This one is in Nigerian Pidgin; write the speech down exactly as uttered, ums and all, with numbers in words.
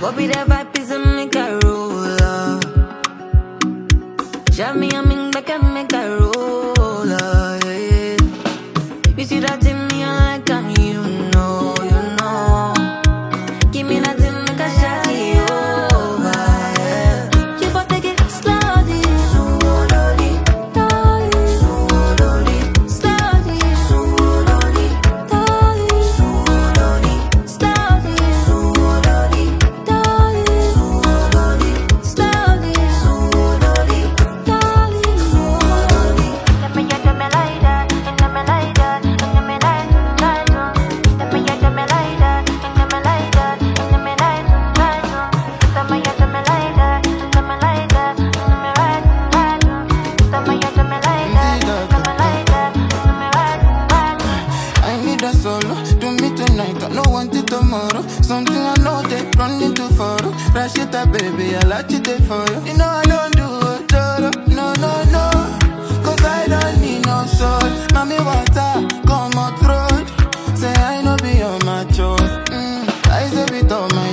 be the vibe is a make a roller. Shove me a ming back and make a roller, yeah. You see that in me, I like I'm you know, you know. Give me that in make a shot over, yeah. You gon' take it slowly, slowly, slowly, slowly, slowly, slowly, slowly, slowly, slowly, slowly, slowly, slowly, slowly, slowly. Let me get me like that, and me like that, and me like that. Let me get me like that, and me like that, and me like that. Let me get me like that, and me like that, and me like that. Let me get me like that, and me like that, and me like that. I need a solo, do me tonight, I no want it tomorrow. Something I know they run into for. Rush it up, baby, I like it there for you. You know I don't do it, no, no, no. Cause I don't need no soul. Mommy water, come on throat. Say I know be on my choice. Mm, I say it on my